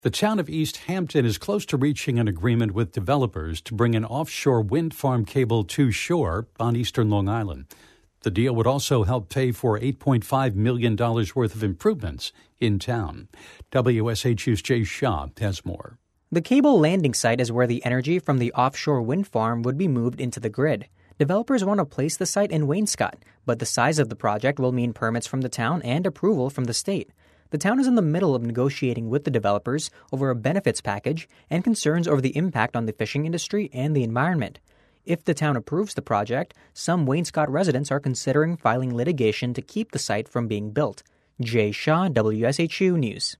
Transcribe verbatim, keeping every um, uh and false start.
The town of East Hampton is close to reaching an agreement with developers to bring an offshore wind farm cable to shore on eastern Long Island. The deal would also help pay for eight point five million dollars worth of improvements in town. W S H U's Jay Shaw has more. The cable landing site is where the energy from the offshore wind farm would be moved into the grid. Developers want to place the site in Wainscott, but the size of the project will mean permits from the town and approval from the state. The town is in the middle of negotiating with the developers over a benefits package and concerns over the impact on the fishing industry and the environment. If the town approves the project, some Wainscott residents are considering filing litigation to keep the site from being built. Jay Shaw, W S H U News.